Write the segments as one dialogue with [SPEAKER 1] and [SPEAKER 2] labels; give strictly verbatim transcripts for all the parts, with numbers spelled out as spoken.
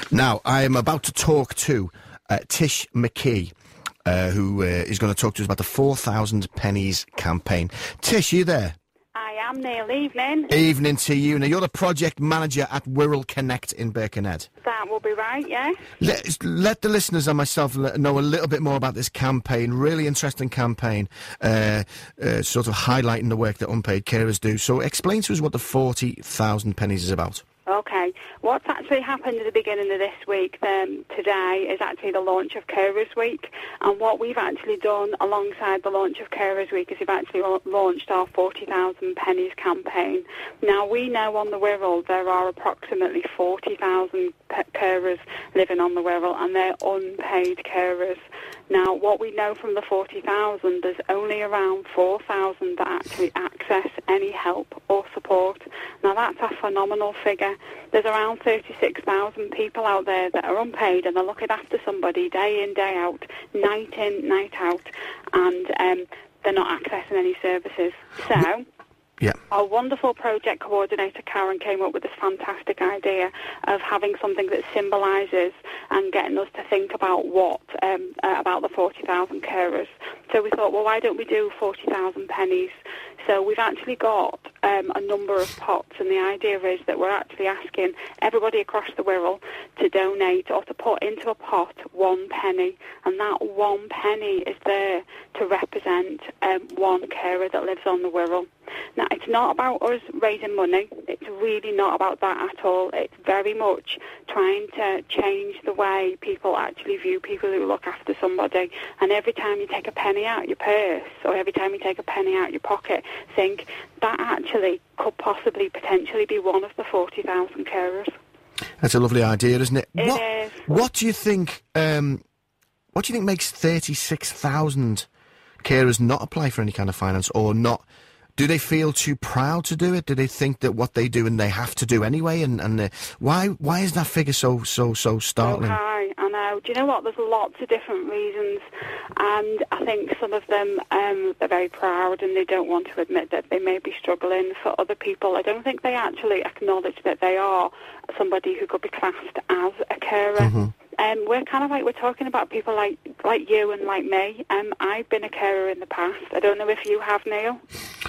[SPEAKER 1] Now, I am about to talk to uh, Tish McKee, uh, who uh, is going to talk to us about the four thousand Pennies campaign. Tish, are you there?
[SPEAKER 2] I am, Neil. Evening.
[SPEAKER 1] Evening to you. Now, you're the project manager at Wirral Connect in Birkenhead.
[SPEAKER 2] That will be right, yeah.
[SPEAKER 1] Let, let the listeners and myself know a little bit more about this campaign. Really interesting campaign, uh, uh, sort of highlighting the work that unpaid carers do. So explain to us what the forty thousand Pennies is about.
[SPEAKER 2] Okay. What's actually happened at the beginning of this week, um, today, is actually the launch of Carers Week. And what we've actually done alongside the launch of Carers Week is we've actually la- launched our forty thousand Pennies campaign. Now, we know on the Wirral there are approximately forty thousand pe- carers living on the Wirral, and they're unpaid carers. Now, what we know from the forty thousand, there's only around four thousand that actually access any help or support. Now, that's a phenomenal figure. There's around thirty-six thousand people out there that are unpaid and they're looking after somebody day in, day out, night in, night out, and um, they're not accessing any services. So...
[SPEAKER 1] Yeah.
[SPEAKER 2] Our wonderful project coordinator, Karen, came up with this fantastic idea of having something that symbolises and getting us to think about what, um, uh, about the forty thousand carers. So we thought, well, why don't we do forty thousand pennies? So we've actually got um, a number of pots, and the idea is that we're actually asking everybody across the Wirral to donate or to put into a pot one penny, and that one penny is there to represent um, one carer that lives on the Wirral. Now, it's not about us raising money. It's really not about that at all. It's very much trying to change the way people actually view people who look after somebody. And every time you take a penny out of your purse or every time you take a penny out of your pocket, think that actually could possibly potentially be one of the forty thousand carers.
[SPEAKER 1] That's a lovely idea, isn't it?
[SPEAKER 2] It
[SPEAKER 1] what,
[SPEAKER 2] is.
[SPEAKER 1] What do you think, um, what do you think makes thirty-six thousand carers not apply for any kind of finance or not? Do they feel too proud to do it? Do they think that what they do and they have to do anyway? And, and uh, why why is that figure so so so startling?
[SPEAKER 2] So high, I know. Do you know what? There's lots of different reasons, and I think some of them um, they're very proud and they don't want to admit that they may be struggling. For other people, I don't think they actually acknowledge that they are somebody who could be classed as a carer.
[SPEAKER 1] Mm-hmm.
[SPEAKER 2] Um, we're kind of like, we're talking about people like like you and like me. Um, I've been a carer in the past. I don't know if you have, Neil.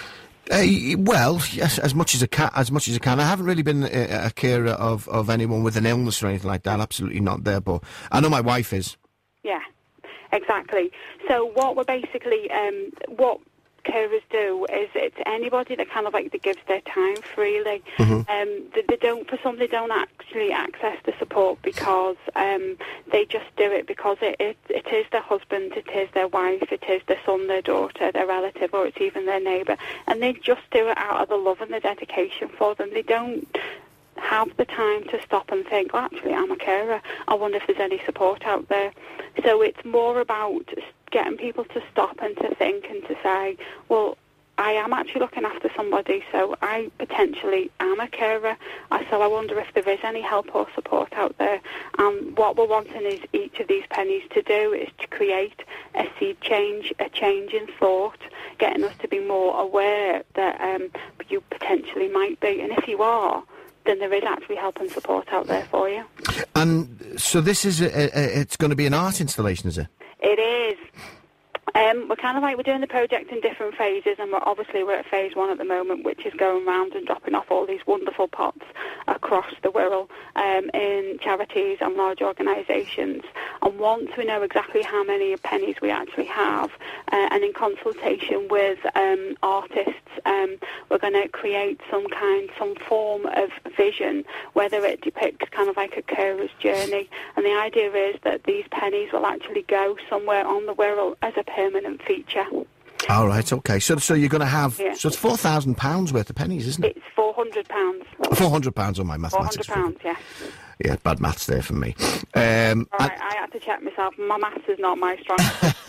[SPEAKER 1] Uh, well, yes, as much as I can. As much as I can. I haven't really been a, a carer of, of anyone with an illness or anything like that. Absolutely not there, but I know my wife is.
[SPEAKER 2] Yeah, exactly. So what we're basically, um, what carers do is it's anybody that kind of like that gives their time freely.
[SPEAKER 1] Mm-hmm.
[SPEAKER 2] Um, they, they don't, for some, they don't actually access the support because um, they just do it because it, it it is their husband, it is their wife, it is their son, their daughter, their relative, or it's even their neighbour, and they just do it out of the love and the dedication for them. They don't have the time to stop and think, well, actually, I'm a carer. I wonder if there's any support out there. So it's more about getting people to stop and to think and to say, well, I am actually looking after somebody, so I potentially am a carer. So I wonder if there is any help or support out there. And what we're wanting is each of these pennies to do is to create a seed change, a change in thought, getting us to be more aware that um, you potentially might be. And if you are, then there is actually help and support out there for you.
[SPEAKER 1] And so this is, a, a, it's going to be an art installation, is it?
[SPEAKER 2] It is. Um, we're kind of like, we're doing the project in different phases, and we're obviously we're at phase one at the moment, which is going round and dropping off all these wonderful pots across the Wirral um, in charities and large organisations. And once we know exactly how many pennies we actually have, uh, and in consultation with um, artists, um, we're going to create some kind, some form of vision, whether it depicts kind of like a carer's journey. And the idea is that these pennies will actually go somewhere on the Wirral as a permanent feature.
[SPEAKER 1] All right, okay. So, so you're going to have...
[SPEAKER 2] Yeah.
[SPEAKER 1] So it's four thousand pounds worth of pennies, isn't it?
[SPEAKER 2] It's four hundred pounds.
[SPEAKER 1] four hundred pounds on my mathematics.
[SPEAKER 2] four hundred pounds, yeah.
[SPEAKER 1] Yeah, bad maths there for me. Um,
[SPEAKER 2] All right, I had to check myself. My maths is not my strong.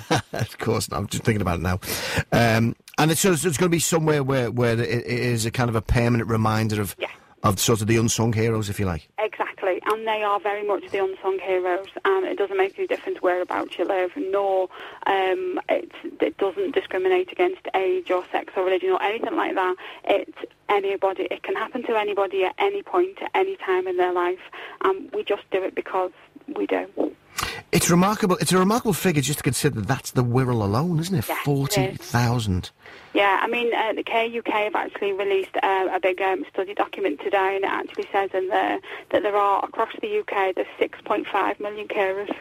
[SPEAKER 1] Of course not. I'm just thinking about it now. Um, and it's, so it's going to be somewhere where, where it, it is a kind of a permanent reminder of,
[SPEAKER 2] yeah.
[SPEAKER 1] of sort of the unsung heroes, if you like.
[SPEAKER 2] Exactly. And and they are very much the unsung heroes. And it doesn't make any difference whereabouts you live, nor um, it, it doesn't discriminate against age or sex or religion or anything like that. It's anybody. It can happen to anybody at any point, at any time in their life, and we just do it because we do.
[SPEAKER 1] It's remarkable. It's a remarkable figure just to consider that's the Wirral alone, isn't it?
[SPEAKER 2] Yes,
[SPEAKER 1] forty thousand.
[SPEAKER 2] Yeah, I mean, uh, the Care U K have actually released uh, a big um, study document today, and it actually says in there that there are, across the U K, there's six point five million carers.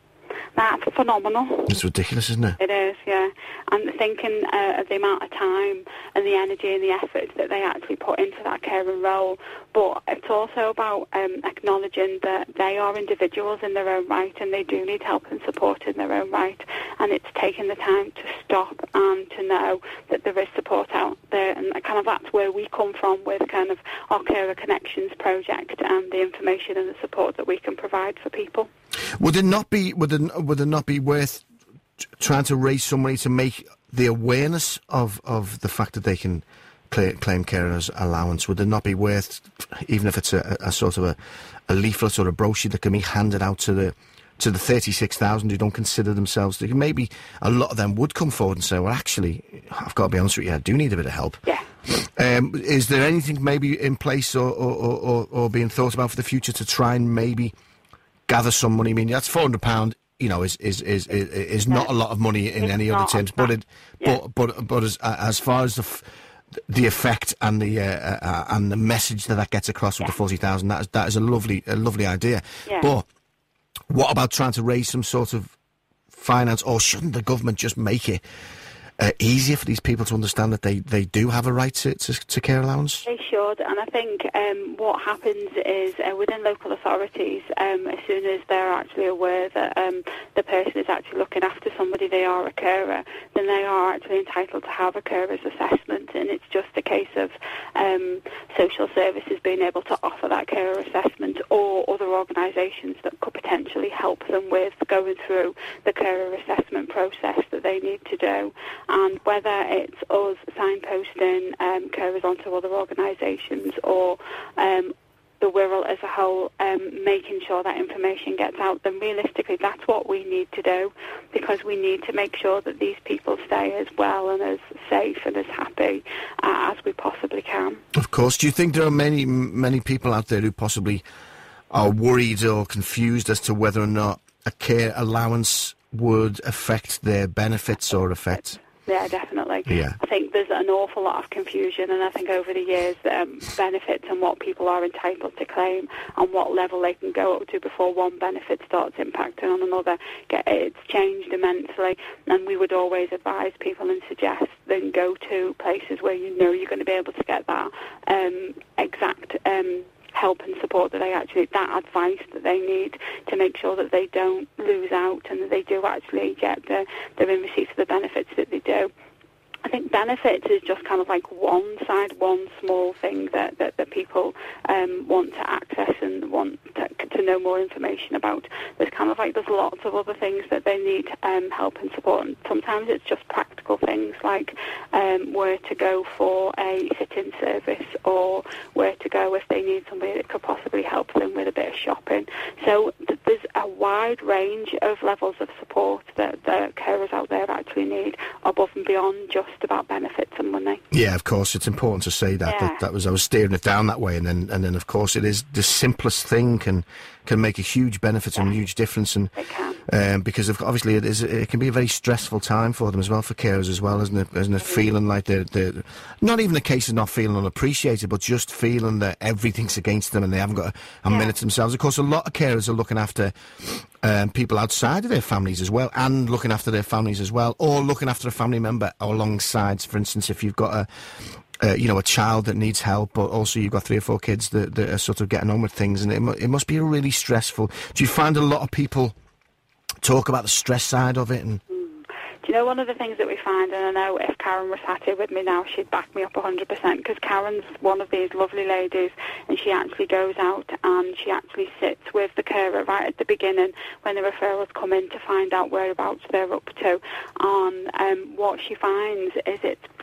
[SPEAKER 2] That's phenomenal.
[SPEAKER 1] It's ridiculous, isn't it?
[SPEAKER 2] It is, yeah. And thinking uh, of the amount of time and the energy and the effort that they actually put into that caring role. But it's also about um, acknowledging that they are individuals in their own right, and they do need help and support in their own right. And it's taking the time to stop and to know that there is support out there. And kind of that's where we come from with kind of our Carer Connections project and the information and the support that we can provide for people.
[SPEAKER 1] Would it not be would it, would it not be worth t- trying to raise some money to make the awareness of, of the fact that they can cl- claim carers allowance? Would it not be worth, even if it's a, a sort of a, a leaflet or a brochure that can be handed out to the to the thirty-six thousand who don't consider themselves? Maybe a lot of them would come forward and say, well, actually, I've got to be honest with you, I do need a bit of help.
[SPEAKER 2] Yeah.
[SPEAKER 1] Um, is there anything maybe in place or, or, or, or being thought about for the future to try and maybe gather some money? I mean, that's four hundred pounds, you know, is is is is, is
[SPEAKER 2] no.
[SPEAKER 1] not a lot of money in
[SPEAKER 2] it's
[SPEAKER 1] any other terms. But it,
[SPEAKER 2] yeah.
[SPEAKER 1] but but but as as far as the f- the effect and the uh, uh, and the message that that gets across with
[SPEAKER 2] yeah.
[SPEAKER 1] the forty thousand, that is that is a lovely a lovely idea.
[SPEAKER 2] Yeah.
[SPEAKER 1] But what about trying to raise some sort of finance, or shouldn't the government just make it Uh, easier for these people to understand that they, they do have a right to, to, to care allowance?
[SPEAKER 2] They should, and I think um, what happens is uh, within local authorities, um, as soon as they're actually aware that um, the person is actually looking after somebody, they are a carer, then they are actually entitled to have a carer's assessment, and it's just a case of um, social services being able to offer that carer assessment, or other organisations that could potentially help them with going through the carer assessment process that they need to do. And whether it's us signposting um, carers onto other organisations, or um, the Wirral as a whole um, making sure that information gets out, then realistically that's what we need to do, because we need to make sure that these people stay as well and as safe and as happy uh, as we possibly can.
[SPEAKER 1] Of course. Do you think there are many, many people out there who possibly are worried or confused as to whether or not a care allowance would affect their benefits or affect...
[SPEAKER 2] Yeah, definitely.
[SPEAKER 1] Yeah.
[SPEAKER 2] I think there's an awful lot of confusion, and I think over the years, um, benefits and what people are entitled to claim and what level they can go up to before one benefit starts impacting on another, get, it's changed immensely. And we would always advise people and suggest then go to places where you know you're going to be able to get that um, exact um help and support that they actually, that advice that they need to make sure that they don't lose out and that they do actually get the, they're in receipt of the benefits that they do. I think benefits is just kind of like one side, one small thing that, that, that people um, want to access and want to, to know more information about. There's kind of like, there's lots of other things that they need um, help and support, and sometimes it's just practical things like um, where to go for a sit-in service, or where to go if they need somebody that could possibly help them with a bit of shopping. So th- there's a wide range of levels of support that the carers out there actually need, above and beyond just about benefits and money.
[SPEAKER 1] Yeah, of course, it's important to say that.
[SPEAKER 2] Yeah.
[SPEAKER 1] that. That was I was steering it down that way, and then and then of course it is the simplest thing can can make a huge benefit
[SPEAKER 2] Yeah.
[SPEAKER 1] and a huge difference, and
[SPEAKER 2] It can.
[SPEAKER 1] um, because of, obviously it is it can be a very stressful time for them as well, for carers as well, isn't it? Isn't it?
[SPEAKER 2] Mm-hmm.
[SPEAKER 1] Feeling like they're, they're not even a case of not feeling unappreciated, but just feeling that everything's against them and they haven't got a, a
[SPEAKER 2] Yeah.
[SPEAKER 1] minute to themselves. Of course, a lot of carers are looking after um, people outside of their families as well, and looking after their families as well, or looking after a family member alongside. For instance, if you've got a Uh, you know, a child that needs help, but also you've got three or four kids that, that are sort of getting on with things, and it, mu- it must be really stressful. Do you find a lot of people talk about the stress side of it? And
[SPEAKER 2] Do you know, one of the things that we find, and I know if Karen was sat here with me now, she'd back me up one hundred percent, because Karen's one of these lovely ladies, and she actually goes out and she actually sits with the carer right at the beginning when the referrals come in to find out whereabouts they're up to. And um, what she finds is it's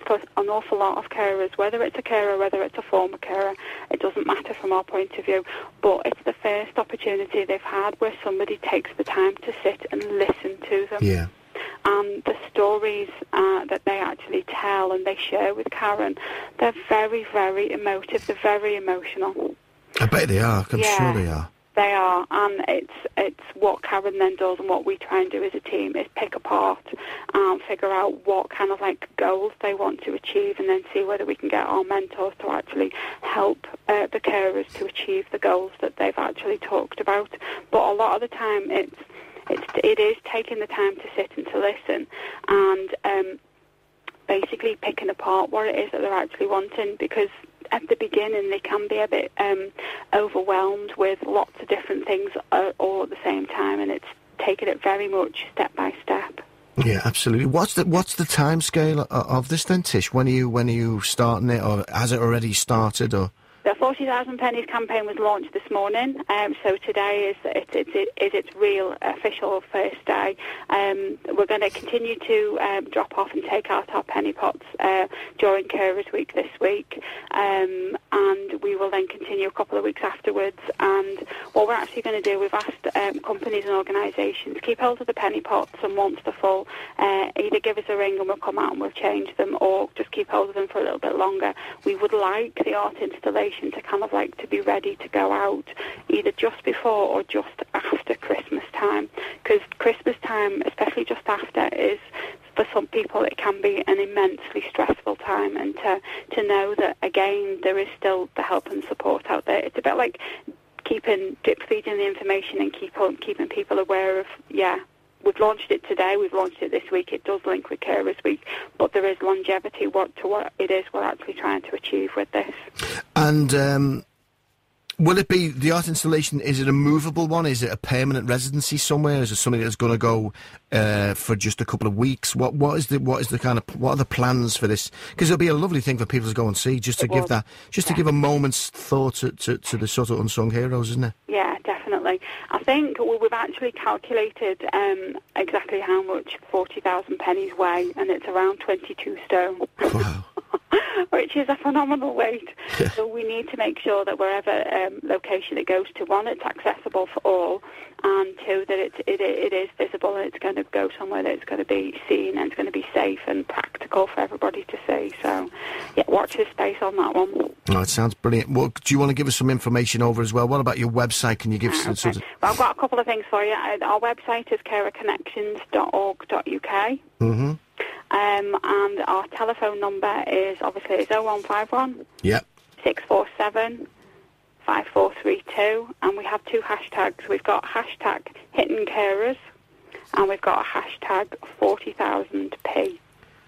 [SPEAKER 2] for an awful lot of carers, whether it's a carer, whether it's a former carer, it doesn't matter from our point of view, but it's the first opportunity they've had where somebody takes the time to sit and listen to them.
[SPEAKER 1] Yeah.
[SPEAKER 2] And the stories uh, that they actually tell and they share with Karen, they're very, very emotive. They're very emotional.
[SPEAKER 1] I bet they are. I'm
[SPEAKER 2] yeah,
[SPEAKER 1] sure they are.
[SPEAKER 2] They are, and it's it's what Karen then does, and what we try and do as a team is pick apart and figure out what kind of like goals they want to achieve, and then see whether we can get our mentors to actually help uh, the carers to achieve the goals that they've actually talked about. But a lot of the time, it's it's it is taking the time to sit and to listen, and um, basically picking apart what it is that they're actually wanting, because at the beginning they can be a bit um, overwhelmed with lots of different things uh, all at the same time, and it's taking it very much step by step.
[SPEAKER 1] Yeah, absolutely. What's the what's the time scale of, of this then, Tish? When are you when are you starting it, or has it already started? Or
[SPEAKER 2] the forty thousand pennies campaign was launched this morning, um, so today is it, it, it, is its real official first day. Um, we're going to continue to um, drop off and take out our penny pots uh, during Carers Week this week, um, and we will then continue a couple of weeks afterwards. And what we're actually going to do, we've asked um, companies and organisations keep hold of the penny pots, and once they're full, uh, either give us a ring and we'll come out and we'll change them, or just keep hold of them for a little bit longer. We would like the art installation to kind of like to be ready to go out either just before or just after Christmas time, because Christmas time, especially just after, is for some people it can be an immensely stressful time, and to to know that again there is still the help and support out there. It's a bit like keeping drip feeding the information and keep on keeping people aware of yeah we've launched it today, we've launched it this week, it does link with Carers Week, but there is longevity what, to what it is we're actually trying to achieve with this.
[SPEAKER 1] And um, will it be, the art installation, is it a movable one? Is it a permanent residency somewhere? Is it something that's going to go uh, for just a couple of weeks? What What is the what is the kind of, what are the plans for this? Because it'll be a lovely thing for people to go and see, just to
[SPEAKER 2] it
[SPEAKER 1] give
[SPEAKER 2] will.
[SPEAKER 1] that, just
[SPEAKER 2] yeah.
[SPEAKER 1] to give a moment's thought to, to, to the sort of unsung heroes, isn't it?
[SPEAKER 2] Yeah, definitely. I think well, we've actually calculated um, exactly how much forty thousand pennies weigh, and it's around twenty-two stone.
[SPEAKER 1] Wow.
[SPEAKER 2] Which is a phenomenal weight. So we need to make sure that wherever um, location it goes to, one, it's accessible for all, and two, that it, it, it is visible and it's going to go somewhere that it's going to be seen and it's going to be safe and practical for everybody to see. So, yeah, watch this space on that one.
[SPEAKER 1] Oh, it sounds brilliant. Well, do you want to give us some information over as well? What about your website? Can you give
[SPEAKER 2] Ah,
[SPEAKER 1] some
[SPEAKER 2] okay.
[SPEAKER 1] sort of...
[SPEAKER 2] Well, I've got a couple of things for you. Our website is carer connections dot org dot U K.
[SPEAKER 1] Mm-hmm.
[SPEAKER 2] Um, and our telephone number is obviously is oh one five one,
[SPEAKER 1] Yep.
[SPEAKER 2] six four seven, five four three two, and we have two hashtags. We've got hashtag Hidden Carers, and we've got a hashtag forty thousand P.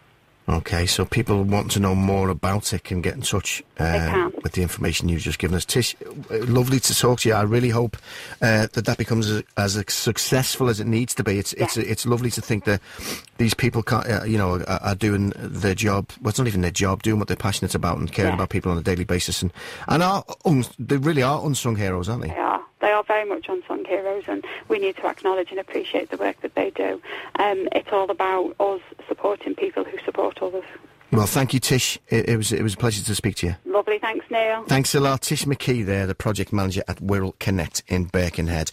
[SPEAKER 1] Okay, so people want to know more about it can get in touch uh, with the information you've just given us. Tish, lovely to talk to you. I really hope uh, that that becomes a, as a successful as it needs to be. It's
[SPEAKER 2] yeah.
[SPEAKER 1] it's it's lovely to think that these people, can't, uh, you know, are, are doing their job. Well, it's not even their job, doing what they're passionate about and caring
[SPEAKER 2] yeah.
[SPEAKER 1] about people on a daily basis. And and are un, they really are unsung heroes, aren't they?
[SPEAKER 2] They are. They are very much unsung heroes, and we need to acknowledge and appreciate the work that they do. Um, it's all about us supporting people who support others.
[SPEAKER 1] Well, thank you, Tish. It, it was it was a pleasure to speak to you.
[SPEAKER 2] Lovely, thanks, Neil.
[SPEAKER 1] Thanks a lot. Tish McKee there, the project manager at Wirral Connect in Birkenhead.